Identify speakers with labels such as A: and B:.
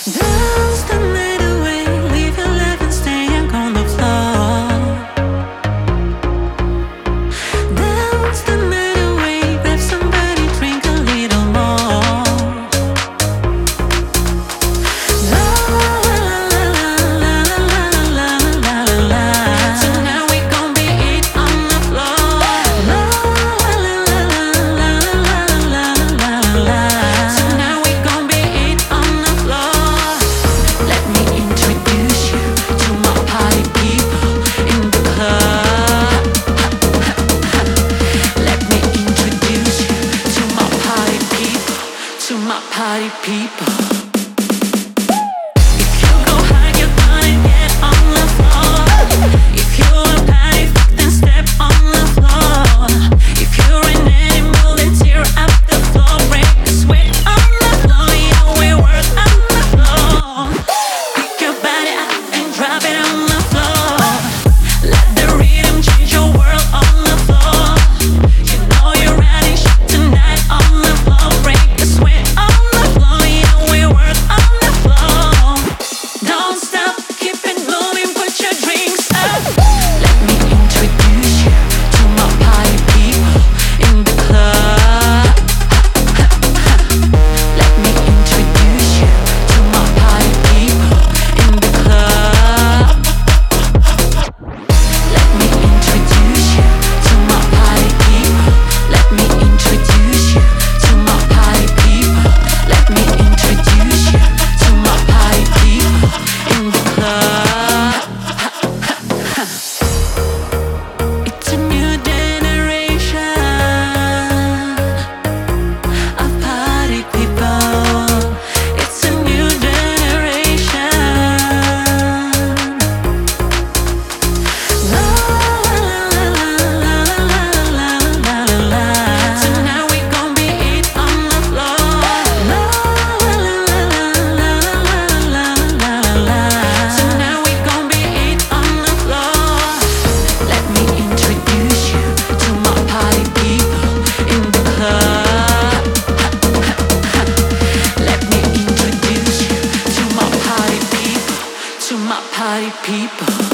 A: Dance the night away, leave your love and stay on the floor. Dance the night away, grab somebody, drink a little more. La la la la la la la la la. Tonight we gon' be it on the floor. La la la la la la la. Tonight we gon' be it on the floor. Let me introduce you to my party people in the club. Let me introduce you to my party people, to my party people. If you go high, you're gonna get on the floor. If you're a party fuck, then step on the floor. If you're an animal, then tear up the floor. Break the sweat on the floor. Yeah, we work on the floor. Pick your body up and drop it on the floor. Let the rhythm change your world on the floor. You know you're ready, shit tonight on the floor. Break the sweat on the floor. Yeah, we work on the floor. Don't stop, keep it moving, put your drinks up. Let me introduce you to my party people in the club. Let me introduce you to my party people in the club. Let me introduce you to my party people. Let me introduce you to my party people. Let me introduce you to my party people in the club. It's a new generation of party people. It's a new generation. La la la la la la la la. Tonight we gon' be it on the floor. La la la la la la. Tonight we gon' be it on the floor. Let me introduce you to my party people in the club. Let me introduce you to my party people, to my party people.